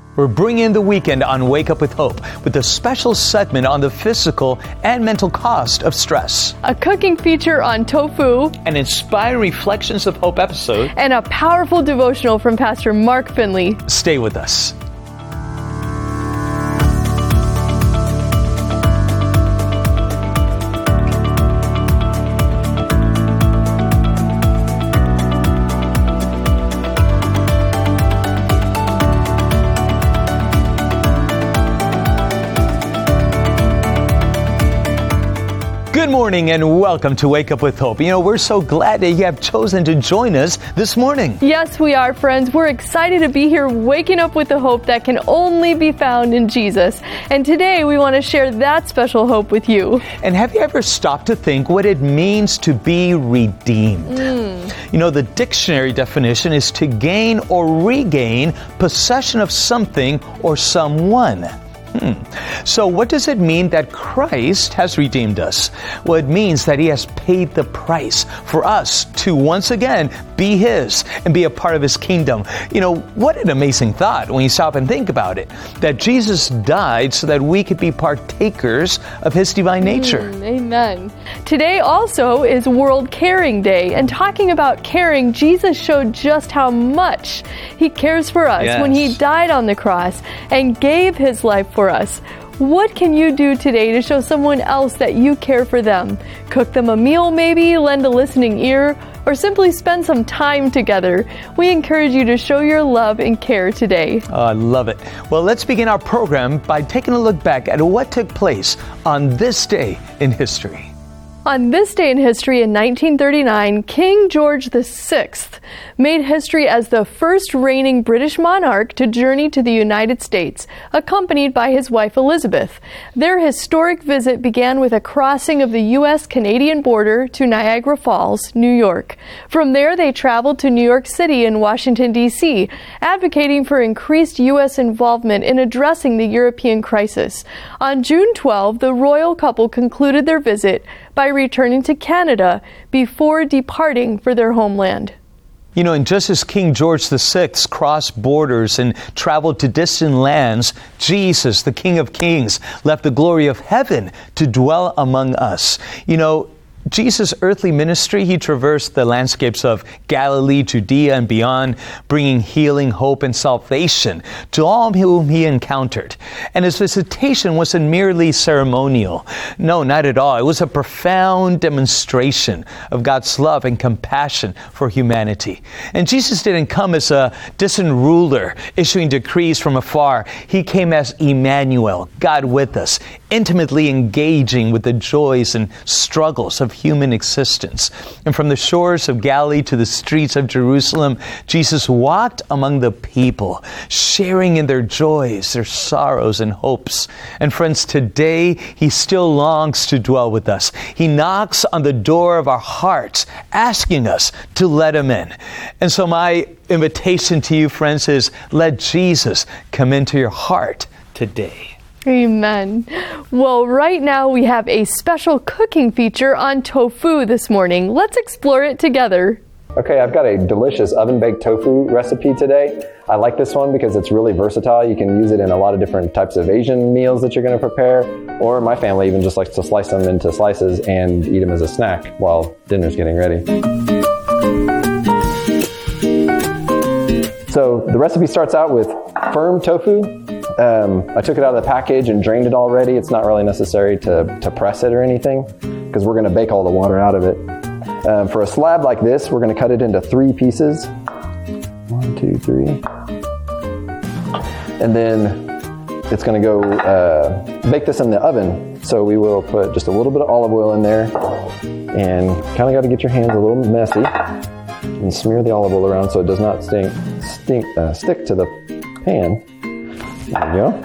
We're bringing in the weekend on Wake Up with Hope with a special segment on the physical and mental cost of stress, a cooking feature on tofu, an inspiring Reflections of Hope episode, and a powerful devotional from Pastor Mark Finley. Stay with us. Good morning and welcome to Wake Up with Hope. You know, we're so glad that you have chosen to join us this morning. Yes, we are, friends. We're excited to be here waking up with the hope that can only be found in Jesus. And today we want to share that special hope with you. And have you ever stopped to think what it means to be redeemed? You know, the dictionary definition is to gain or regain possession of something or someone. So what does it mean that Christ has redeemed us? Well, it means that He has paid the price for us to once again be His and be a part of His kingdom. You know, what an amazing thought when you stop and think about it, that Jesus died so that we could be partakers of His divine nature. Amen. Today also is World Caring Day, and talking about caring, Jesus showed just how much He cares for us when He died on the cross and gave His life for us. What can you do today to show someone else that you care for them? Cook them a meal maybe, lend a listening ear, or simply spend some time together. We encourage you to show your love and care today. Oh, I love it. Well, let's begin our program by taking a look back at what took place on this day in history. On this day in history in 1939, King George VI made history as the first reigning British monarch to journey to the United States, accompanied by his wife Elizabeth. Their historic visit began with a crossing of the U.S.-Canadian border to Niagara Falls, New York. From there, they traveled to New York City and Washington, D.C., advocating for increased U.S. involvement in addressing the European crisis. On June 12, the royal couple concluded their visit by returning to Canada before departing for their homeland. You know, and just as King George VI crossed borders and traveled to distant lands, Jesus, the King of Kings, left the glory of heaven to dwell among us. You know, Jesus' earthly ministry, He traversed the landscapes of Galilee, Judea, and beyond, bringing healing, hope, and salvation to all whom He encountered. And His visitation wasn't merely ceremonial. No, not at all. It was a profound demonstration of God's love and compassion for humanity. And Jesus didn't come as a distant ruler issuing decrees from afar. He came as Emmanuel, God with us, intimately engaging with the joys and struggles of human existence. And from the shores of Galilee to the streets of Jerusalem, Jesus walked among the people, sharing in their joys, their sorrows, and hopes. And friends, today He still longs to dwell with us. He knocks on the door of our hearts, asking us to let Him in. And so my invitation to you, friends, is let Jesus come into your heart today. Amen. Well, right now we have a special cooking feature on tofu this morning. Let's explore it together. Okay, I've got a delicious oven-baked tofu recipe today. I like this one because it's really versatile. You can use it in a lot of different types of Asian meals that you're going to prepare, or my family even just likes to slice them into slices and eat them as a snack while dinner's getting ready. So the recipe starts out with firm tofu. I took it out of the package and drained it already. It's not really necessary to press it or anything because we're going to bake all the water out of it. For a slab like this, we're going to cut it into 3 pieces. 1, 2, 3. And then it's going to go bake this in the oven. So we will put just a little bit of olive oil in there and kind of got to get your hands a little messy and smear the olive oil around so it does not stick to the pan. There we go.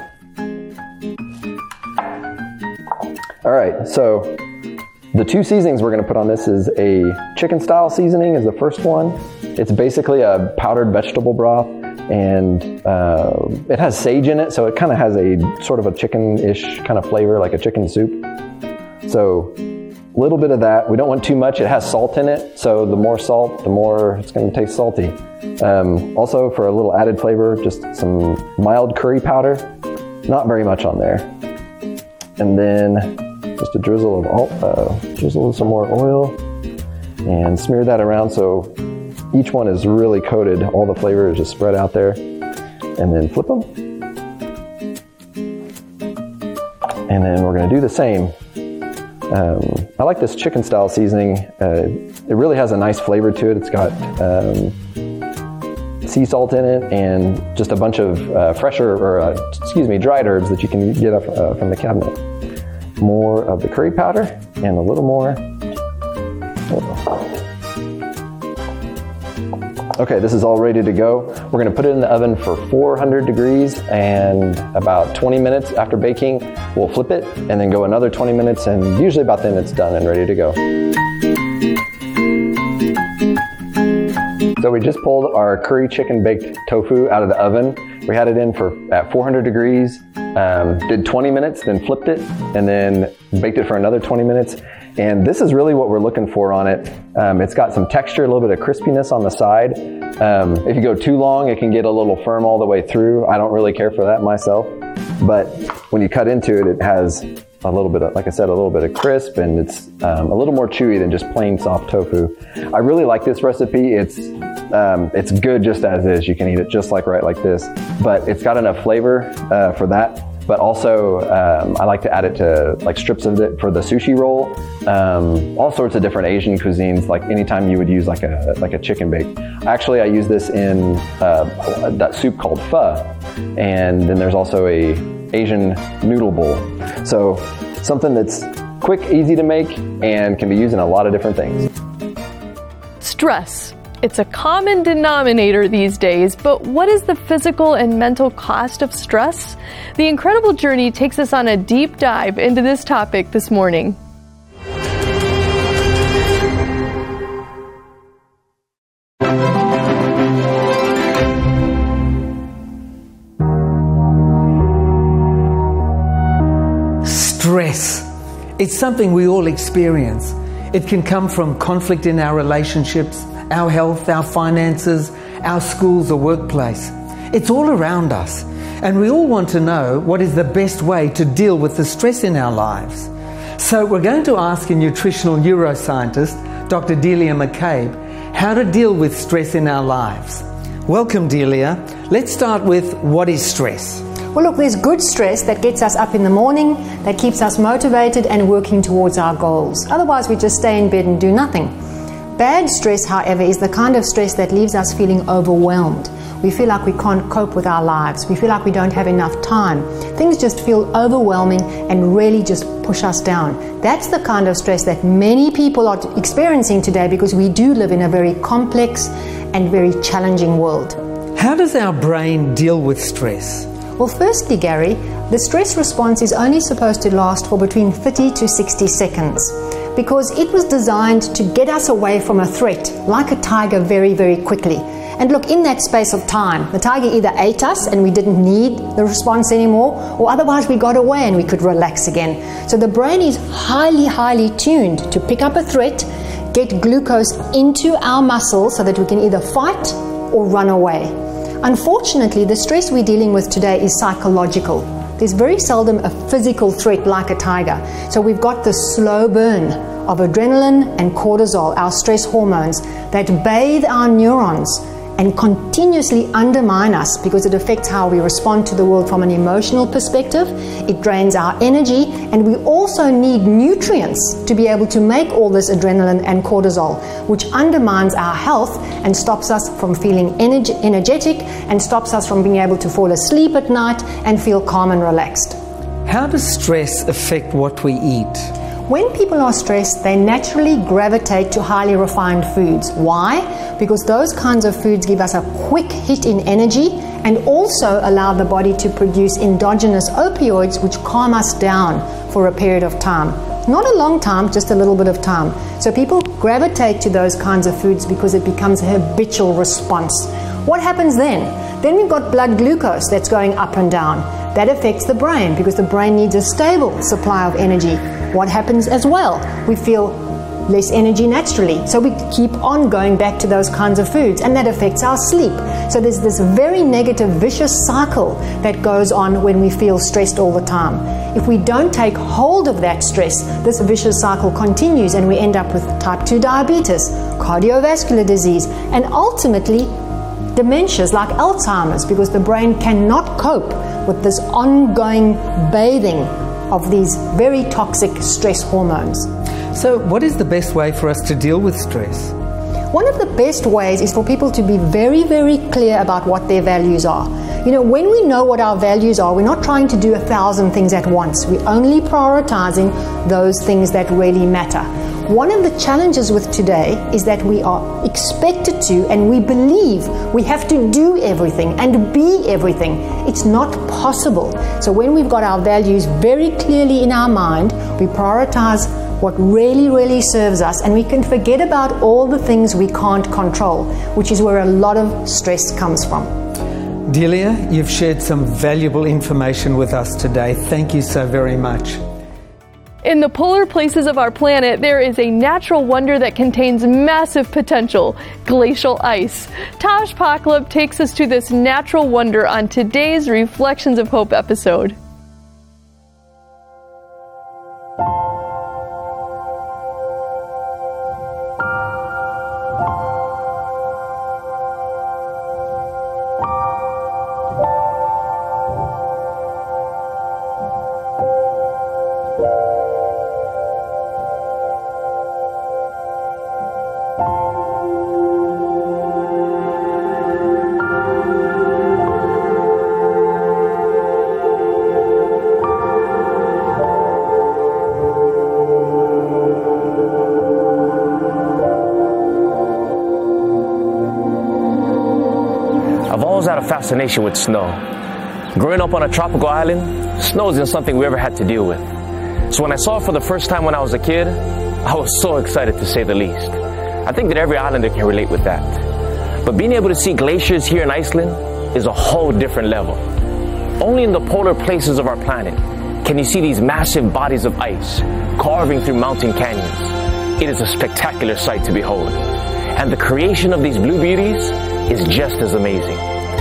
All right, so the 2 seasonings we're going to put on this is a chicken style seasoning is the first one. It's basically a powdered vegetable broth, and it has sage in it, so it kind of has a sort of a chicken-ish kind of flavor, like a chicken soup. So little bit of that. We don't want too much. It has salt in it, so the more salt, the more it's going to taste salty. Also, for a little added flavor, just some mild curry powder. Not very much on there. And then just a drizzle of some more oil, and smear that around so each one is really coated. All the flavor is just spread out there. And then flip them. And then we're going to do the same. I like this chicken style seasoning. It really has a nice flavor to it. It's got sea salt in it and just a bunch of dried herbs that you can get up from the cabinet. More of the curry powder and a little more. Okay, this is all ready to go. We're going to put it in the oven for 400 degrees, and about 20 minutes after baking, we'll flip it and then go another 20 minutes, and usually about then it's done and ready to go. So we just pulled our curry chicken baked tofu out of the oven. We had it in at 400 degrees, did 20 minutes, then flipped it, and then baked it for another 20 minutes. And this is really what we're looking for on it. It's got some texture, a little bit of crispiness on the side. If you go too long, it can get a little firm all the way through. I don't really care for that myself. But when you cut into it, it has a little bit of, like I said, a little bit of crisp, and it's a little more chewy than just plain soft tofu. I really like this recipe. It's good just as is. You can eat it just like this. But it's got enough flavor for that. But also, I like to add it to like strips of it for the sushi roll. All sorts of different Asian cuisines. Like anytime you would use like a chicken bake. Actually, I use this in that soup called pho, and then there's also a Asian noodle bowl. So something that's quick, easy to make, and can be used in a lot of different things. Stress. It's a common denominator these days, but what is the physical and mental cost of stress? The Incredible Journey takes us on a deep dive into this topic this morning. Stress. It's something we all experience. It can come from conflict in our relationships, our health, our finances, our schools or workplace. It's all around us, and we all want to know what is the best way to deal with the stress in our lives. So we're going to ask a nutritional neuroscientist, Dr. Delia McCabe, how to deal with stress in our lives. Welcome, Delia. Let's start with, what is stress? Well, look, there's good stress that gets us up in the morning, that keeps us motivated and working towards our goals. Otherwise, we just stay in bed and do nothing. Bad stress, however, is the kind of stress that leaves us feeling overwhelmed. We feel like we can't cope with our lives. We feel like we don't have enough time. Things just feel overwhelming and really just push us down. That's the kind of stress that many people are experiencing today, because we do live in a very complex and very challenging world. How does our brain deal with stress? Well, firstly, Gary, the stress response is only supposed to last for between 30 to 60 seconds. Because it was designed to get us away from a threat, like a tiger, very, very quickly. And look, in that space of time, the tiger either ate us and we didn't need the response anymore, or otherwise we got away and we could relax again. So the brain is highly, highly tuned to pick up a threat, get glucose into our muscles so that we can either fight or run away. Unfortunately, the stress we're dealing with today is psychological. There's very seldom a physical threat like a tiger. So we've got the slow burn of adrenaline and cortisol, our stress hormones, that bathe our neurons and continuously undermine us, because it affects how we respond to the world from an emotional perspective. It drains our energy, and we also need nutrients to be able to make all this adrenaline and cortisol, which undermines our health and stops us from feeling energetic and stops us from being able to fall asleep at night and feel calm and relaxed. How does stress affect what we eat? When people are stressed, they naturally gravitate to highly refined foods. Why? Because those kinds of foods give us a quick hit in energy and also allow the body to produce endogenous opioids, which calm us down for a period of time. Not a long time, just a little bit of time. So people gravitate to those kinds of foods because it becomes a habitual response. What happens then? Then we've got blood glucose that's going up and down. That affects the brain because the brain needs a stable supply of energy. What happens as well? We feel less energy naturally. So we keep on going back to those kinds of foods, and that affects our sleep. So there's this very negative, vicious cycle that goes on when we feel stressed all the time. If we don't take hold of that stress, this vicious cycle continues and we end up with type 2 diabetes, cardiovascular disease, and ultimately dementias like Alzheimer's, because the brain cannot cope with this ongoing bathing of these very toxic stress hormones. So, what is the best way for us to deal with stress? One of the best ways is for people to be very, very clear about what their values are. You know, when we know what our values are, we're not trying to do 1,000 things at once. We're only prioritizing those things that really matter. One of the challenges with today is that we are expected to, and we believe we have to do everything and be everything. It's not possible. So when we've got our values very clearly in our mind, we prioritize what really, really serves us, and we can forget about all the things we can't control, which is where a lot of stress comes from. Delia, you've shared some valuable information with us today. Thank you so very much. In the polar places of our planet, there is a natural wonder that contains massive potential: glacial ice. Tosh Paklub takes us to this natural wonder on today's Reflections of Hope episode. Had a fascination with snow. Growing up on a tropical island, snow isn't something we ever had to deal with. So when I saw it for the first time when I was a kid, I was so excited, to say the least. I think that every islander can relate with that. But being able to see glaciers here in Iceland is a whole different level. Only in the polar places of our planet can you see these massive bodies of ice carving through mountain canyons. It is a spectacular sight to behold. And the creation of these blue beauties is just as amazing.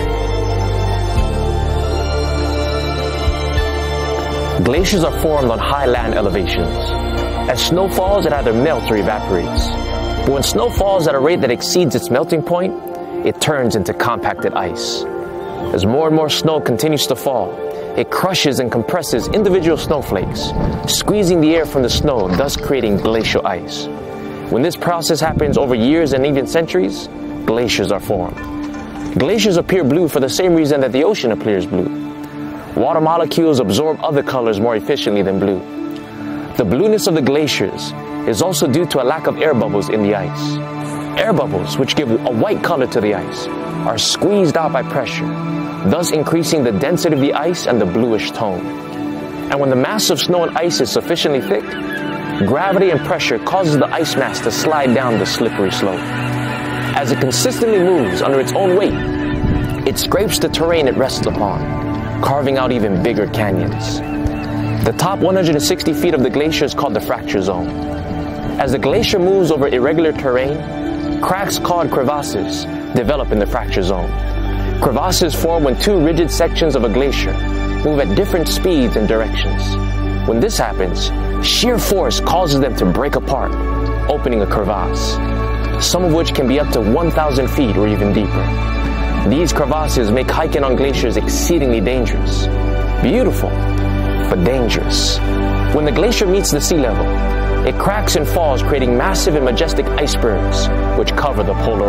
Glaciers are formed on high land elevations. As snow falls, it either melts or evaporates. But when snow falls at a rate that exceeds its melting point, it turns into compacted ice. As more and more snow continues to fall, it crushes and compresses individual snowflakes, squeezing the air from the snow, thus creating glacial ice. When this process happens over years and even centuries, glaciers are formed. Glaciers appear blue for the same reason that the ocean appears blue. Water molecules absorb other colors more efficiently than blue. The blueness of the glaciers is also due to a lack of air bubbles in the ice. Air bubbles, which give a white color to the ice, are squeezed out by pressure, thus increasing the density of the ice and the bluish tone. And when the mass of snow and ice is sufficiently thick, gravity and pressure causes the ice mass to slide down the slippery slope. As it consistently moves under its own weight, it scrapes the terrain it rests upon, carving out even bigger canyons. The top 160 feet of the glacier is called the fracture zone. As the glacier moves over irregular terrain, cracks called crevasses develop in the fracture zone. Crevasses form when two rigid sections of a glacier move at different speeds and directions. When this happens, sheer force causes them to break apart, opening a crevasse, some of which can be up to 1,000 feet or even deeper. These crevasses make hiking on glaciers exceedingly dangerous. Beautiful, but dangerous. When the glacier meets the sea level, it cracks and falls, creating massive and majestic icebergs which cover the polar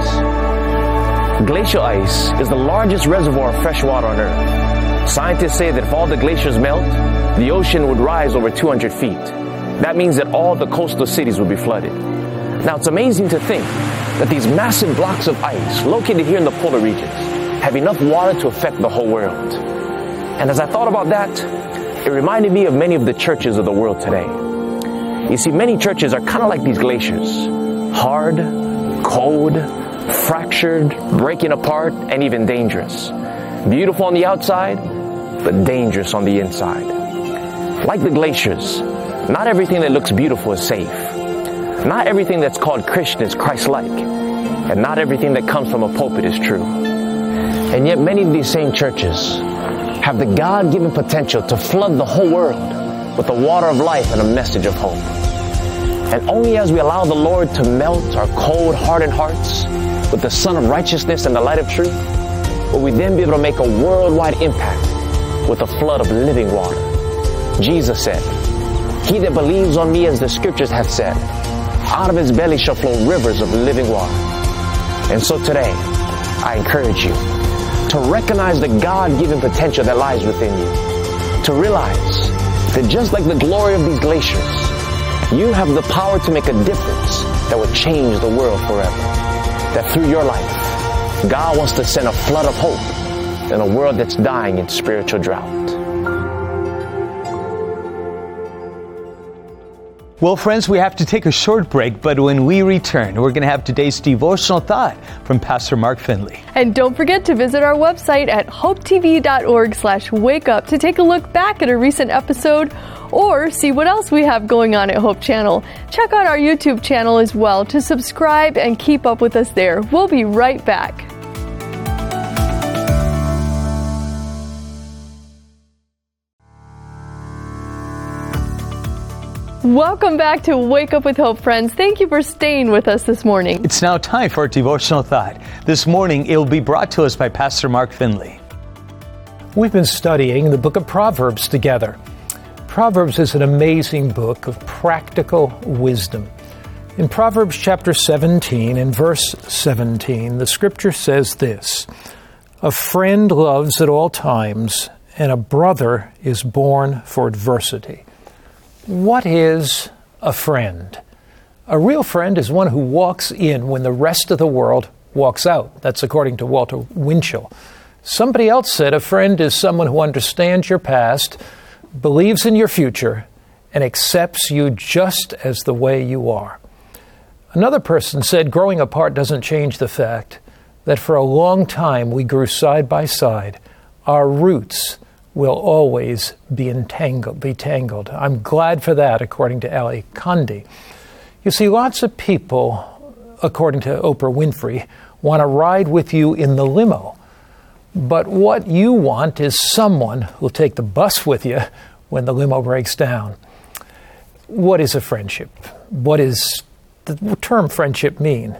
oceans. Glacial ice is the largest reservoir of fresh water on Earth. Scientists say that if all the glaciers melt, the ocean would rise over 200 feet. That means that all the coastal cities would be flooded. Now, it's amazing to think that these massive blocks of ice located here in the polar regions have enough water to affect the whole world. And as I thought about that, it reminded me of many of the churches of the world today. You see, many churches are kind of like these glaciers. Hard, cold, fractured, breaking apart, and even dangerous. Beautiful on the outside, but dangerous on the inside. Like the glaciers, not everything that looks beautiful is safe. Not everything that's called Christian is Christ-like. And not everything that comes from a pulpit is true. And yet many of these same churches have the God-given potential to flood the whole world with the water of life and a message of hope. And only as we allow the Lord to melt our cold, hardened hearts with the sun of righteousness and the light of truth, will we then be able to make a worldwide impact with a flood of living water. Jesus said, "He that believes on me, as the scriptures have said, out of his belly shall flow rivers of living water." And so today, I encourage you to recognize the God-given potential that lies within you. To realize that just like the glory of these glaciers, you have the power to make a difference that will change the world forever. That through your life, God wants to send a flood of hope in a world that's dying in spiritual drought. Well, friends, we have to take a short break, but when we return, we're going to have today's devotional thought from Pastor Mark Finley. And don't forget to visit our website at hopetv.org/wakeup to take a look back at a recent episode or see what else we have going on at Hope Channel. Check out our YouTube channel as well to subscribe and keep up with us there. We'll be right back. Welcome back to Wake Up with Hope, friends. Thank you for staying with us this morning. It's now time for our devotional thought. This morning, it will be brought to us by Pastor Mark Finley. We've been studying the book of Proverbs together. Proverbs is an amazing book of practical wisdom. In Proverbs chapter 17, in verse 17, the scripture says this: "A friend loves at all times, and a brother is born for adversity." What is a friend? A real friend is one who walks in when the rest of the world walks out. That's according to Walter Winchell. Somebody else said a friend is someone who understands your past, believes in your future, and accepts you just as the way you are. Another person said growing apart doesn't change the fact that for a long time we grew side by side. Our roots will always be tangled. I'm glad for that, according to Ali Kandi. You see, lots of people, according to Oprah Winfrey, want to ride with you in the limo. But what you want is someone who'll take the bus with you when the limo breaks down. What is a friendship? What does the term friendship mean?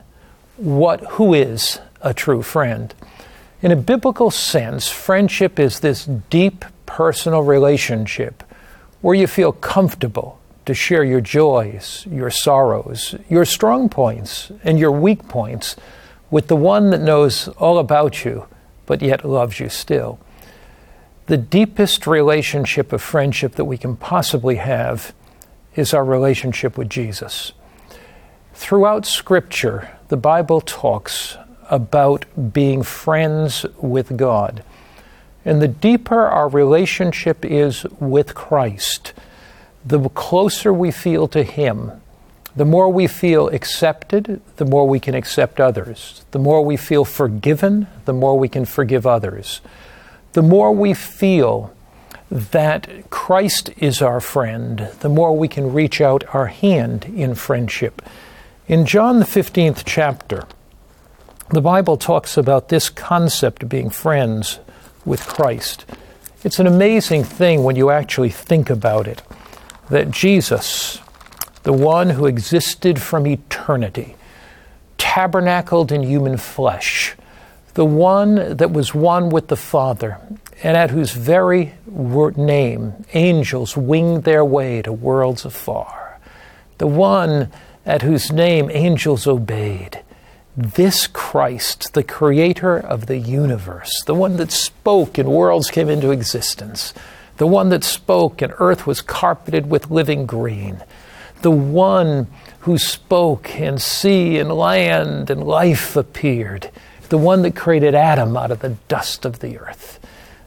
Who is a true friend? In a biblical sense, friendship is this deep personal relationship where you feel comfortable to share your joys, your sorrows, your strong points, and your weak points with the one that knows all about you, but yet loves you still. The deepest relationship of friendship that we can possibly have is our relationship with Jesus. Throughout Scripture, the Bible talks about being friends with God. And the deeper our relationship is with Christ, the closer we feel to Him, the more we feel accepted, the more we can accept others. The more we feel forgiven, the more we can forgive others. The more we feel that Christ is our friend, the more we can reach out our hand in friendship. In John the 15th chapter, the Bible talks about this concept of being friends with Christ. It's an amazing thing when you actually think about it, that Jesus, the one who existed from eternity, tabernacled in human flesh, the one that was one with the Father, and at whose very name angels winged their way to worlds afar, the one at whose name angels obeyed. This Christ, the creator of the universe, the one that spoke and worlds came into existence, the one that spoke and earth was carpeted with living green, the one who spoke and sea and land and life appeared, the one that created Adam out of the dust of the earth.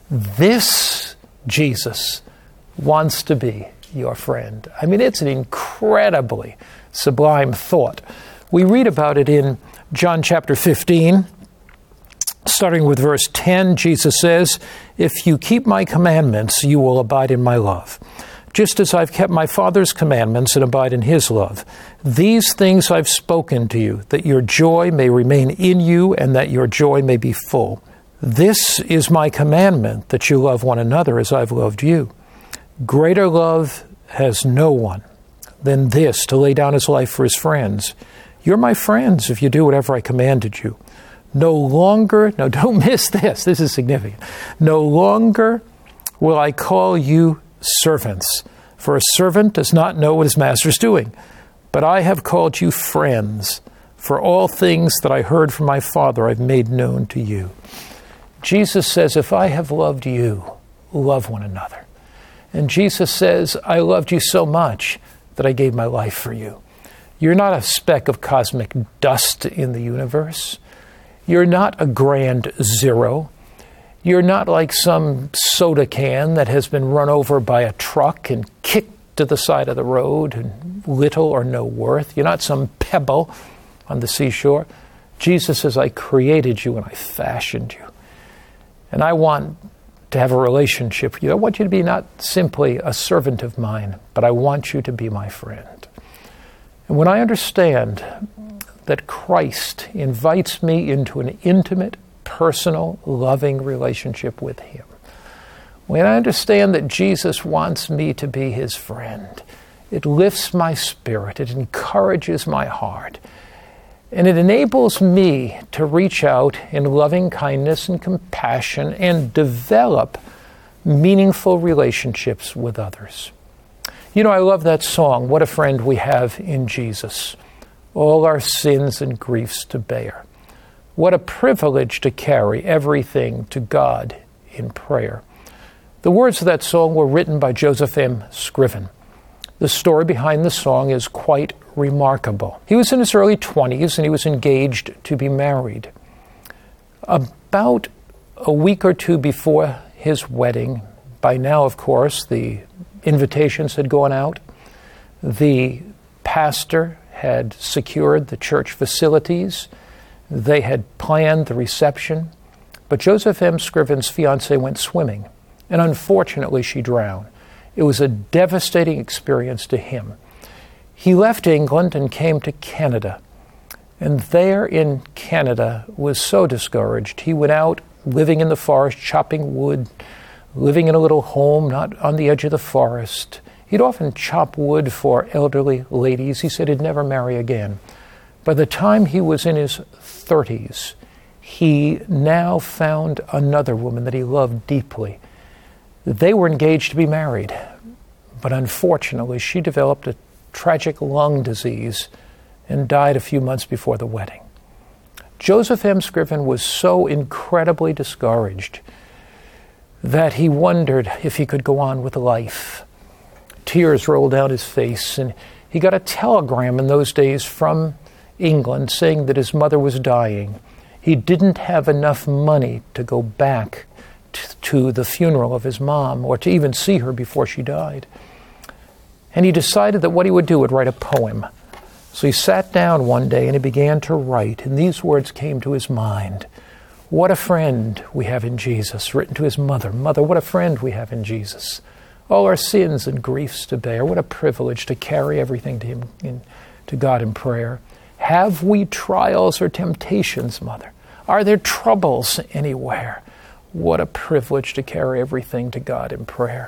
This Jesus wants to be your friend. I mean, it's an incredibly sublime thought. We read about it in John chapter 15. Starting with verse 10, Jesus says, "If you keep my commandments, you will abide in my love, just as I've kept my Father's commandments and abide in his love. These things I've spoken to you, that your joy may remain in you and that your joy may be full. This is my commandment, that you love one another as I've loved you. Greater love has no one than this, to lay down his life for his friends. You're my friends if you do whatever I commanded you. No longer," now don't miss this is significant, "no longer will I call you servants, for a servant does not know what his master is doing. But I have called you friends, for all things that I heard from my Father I've made known to you." Jesus says, if I have loved you, love one another. And Jesus says, I loved you so much that I gave my life for you. You're not a speck of cosmic dust in the universe. You're not a grand zero. You're not like some soda can that has been run over by a truck and kicked to the side of the road and little or no worth. You're not some pebble on the seashore. Jesus says, I created you and I fashioned you. And I want to have a relationship with you. I want you to be not simply a servant of mine, but I want you to be my friend. And when I understand that Christ invites me into an intimate, personal, loving relationship with him, when I understand that Jesus wants me to be his friend, it lifts my spirit, it encourages my heart, and it enables me to reach out in loving kindness and compassion and develop meaningful relationships with others. You know, I love that song, What a Friend We Have in Jesus. All our sins and griefs to bear. What a privilege to carry everything to God in prayer. The words of that song were written by Joseph M. Scriven. The story behind the song is quite remarkable. He was in his early 20s and he was engaged to be married. About a week or two before his wedding, by now, of course, the invitations had gone out. The pastor had secured the church facilities. They had planned the reception. But Joseph M. Scriven's fiancée went swimming, and unfortunately she drowned. It was a devastating experience to him. He left England and came to Canada. And there in Canada was so discouraged. He went out living in the forest, chopping wood, living in a little home not on the edge of the forest. He'd often chop wood for elderly ladies. He said he'd never marry again. By the time he was in his 30s, he now found another woman that he loved deeply. They were engaged to be married, but unfortunately she developed a tragic lung disease and died a few months before the wedding. Joseph M. Scriven was so incredibly discouraged that he wondered if he could go on with life. Tears rolled down his face, and he got a telegram in those days from England saying that his mother was dying. He didn't have enough money to go back to the funeral of his mom or to even see her before she died. And he decided that what he would do would write a poem. So he sat down one day and he began to write, and these words came to his mind. What a friend we have in Jesus, written to his mother. Mother, what a friend we have in Jesus. All our sins and griefs to bear. What a privilege to carry everything to him, to God in prayer. Have we trials or temptations, Mother? Are there troubles anywhere? What a privilege to carry everything to God in prayer.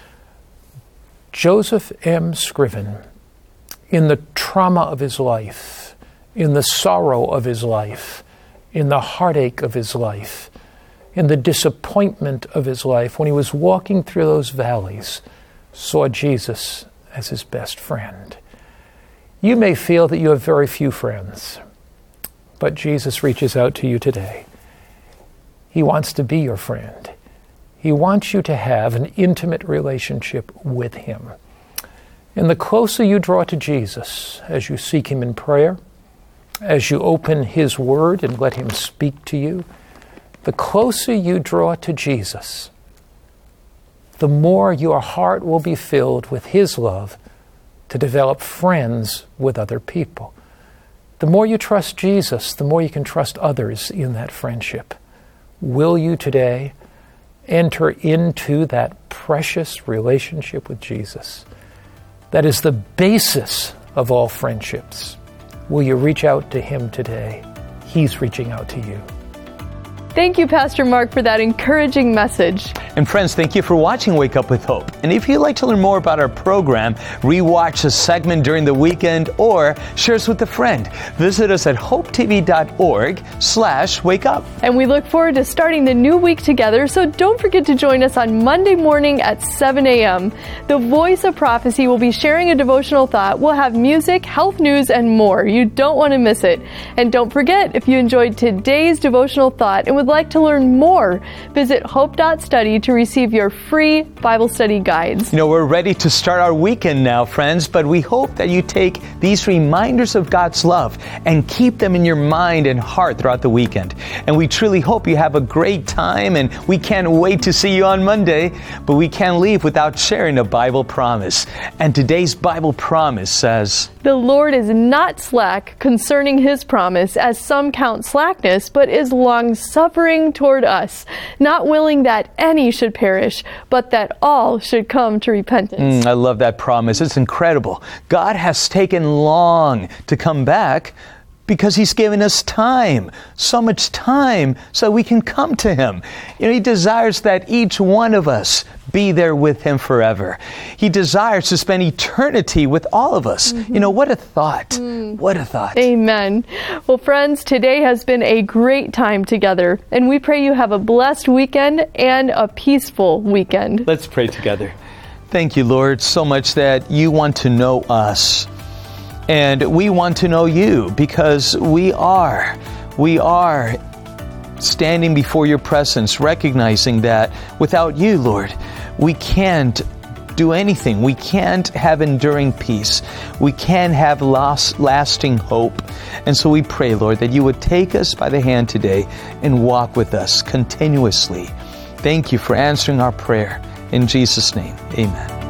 Joseph M. Scriven, in the trauma of his life, in the sorrow of his life, in the heartache of his life, in the disappointment of his life, when he was walking through those valleys, saw Jesus as his best friend. You may feel that you have very few friends, but Jesus reaches out to you today. He wants to be your friend. He wants you to have an intimate relationship with him. And the closer you draw to Jesus, as you seek him in prayer, as you open his word and let him speak to you, the closer you draw to Jesus, the more your heart will be filled with his love to develop friends with other people. The more you trust Jesus, the more you can trust others in that friendship. Will you today enter into that precious relationship with Jesus? That is the basis of all friendships. Will you reach out to Him today? He's reaching out to you. Thank you, Pastor Mark, for that encouraging message. And friends, thank you for watching Wake Up with Hope. And if you'd like to learn more about our program, rewatch a segment during the weekend, or share us with a friend, visit us at hopetv.org/wakeup. And we look forward to starting the new week together, so don't forget to join us on Monday morning at 7 a.m. The Voice of Prophecy will be sharing a devotional thought. We'll have music, health news, and more. You don't want to miss it. And don't forget, if you enjoyed today's devotional thought and would like to learn more, visit hope.study to receive your free Bible study guides. You know, we're ready to start our weekend now, friends, but we hope that you take these reminders of God's love and keep them in your mind and heart throughout the weekend. And we truly hope you have a great time, and we can't wait to see you on Monday, but we can't leave without sharing a Bible promise. And today's Bible promise says, "The Lord is not slack concerning His promise, as some count slackness, but is long-suffering toward us, not willing that any should perish, but that all should come to repentance." I love that promise. It's incredible. God has taken long to come back because He's given us time, so much time, so we can come to Him. You know, He desires that each one of us be there with Him forever. He desires to spend eternity with all of us. You know, what a thought. What a thought. Amen. Well, friends, today has been a great time together, and we pray you have a blessed weekend and a peaceful weekend. Let's pray together. Thank you, Lord, so much that you want to know us. And we want to know you, because we are standing before your presence, recognizing that without you, Lord, we can't do anything. We can't have enduring peace. We can't have lasting hope. And so we pray, Lord, that you would take us by the hand today and walk with us continuously. Thank you for answering our prayer. In Jesus' name, amen.